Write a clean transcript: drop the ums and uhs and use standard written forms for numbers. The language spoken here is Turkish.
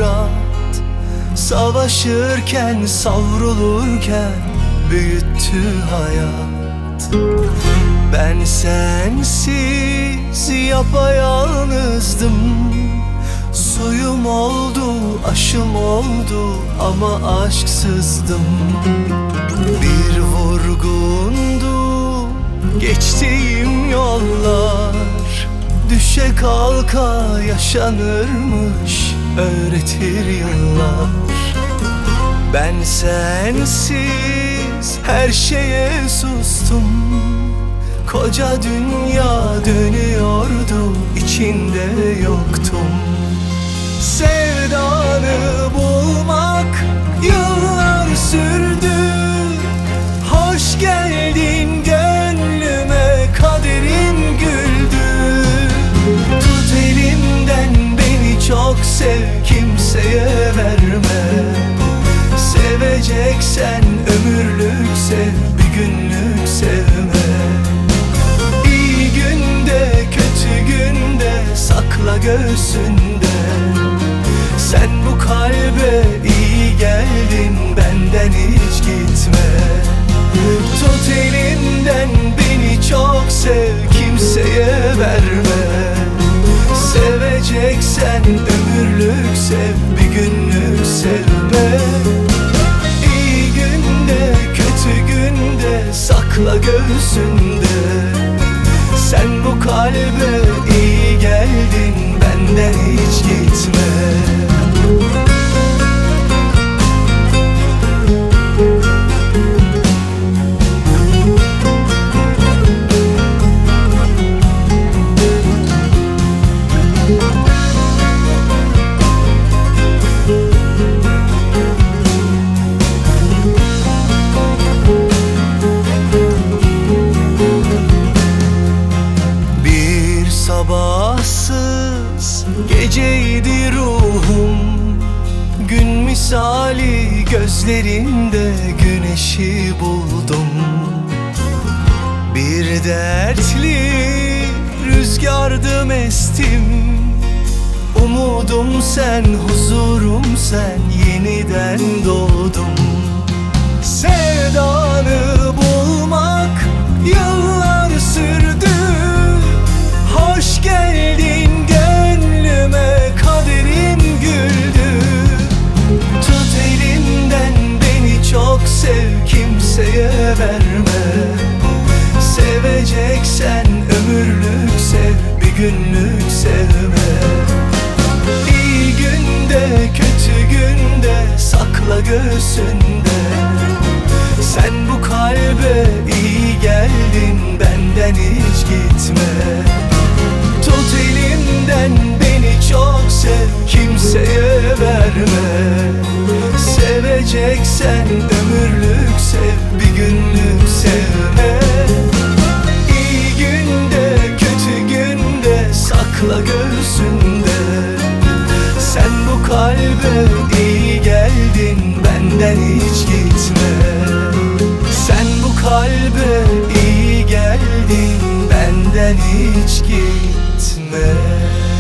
Fırat, savaşırken, savrulurken büyüttü hayat. Ben sensiz yapayalnızdım. Suyum oldu, aşım oldu ama aşksızdım. Bir vurgundu geçtiğim yollar. Düşe kalka yaşanırmış, öğretir yıllar. Ben sensiz her şeye sustum. Koca dünya dönüyordu, içinde yoktum. Sevdanı bulmak yıllar sürdü. Hoş geldin gönlüme, kaderim güldü. Tut elimden beni çok sev, kimseye verme. Seveceksen ömürlük sev, bir günlük sevme. İyi günde kötü günde sakla göğsünde. Sen bu kalbe iyi geldin, benden hiç gitme. Tut elimden beni çok sev, kimseye verme. Seveceksen ömürlük sev, bir günlük sevme. İyi günde kötü günde sakla göğsünde. Sen bu kalbe iyi geldin, benden hiç gitme. Sabahsız geceydi ruhum, gün misali gözlerinde güneşi buldum. Bir dertli rüzgardım estim. Umudum sen, huzurum sen, yeniden doğdum. Sevdanı bulmak yıllar sürdü. Hoş geldin gönlüme, kaderim güldü. Tut elimden beni çok sev, kimseye verme. Seveceksen ömürlük sev, bir günlük sevme. İyi günde kötü günde sakla göğsünde. Sen bu kalbe iyi geldin, benden hiç gitme. Tut elimden beni çok sev, kimseye verme. Seveceksen ömürlük sev, bir günlük sevme. İyi günde kötü günde sakla göğsünde. Sen bu kalbe iyi geldin, benden hiç gitme. Sen bu kalbe iyi geldin, benden hiç gitme.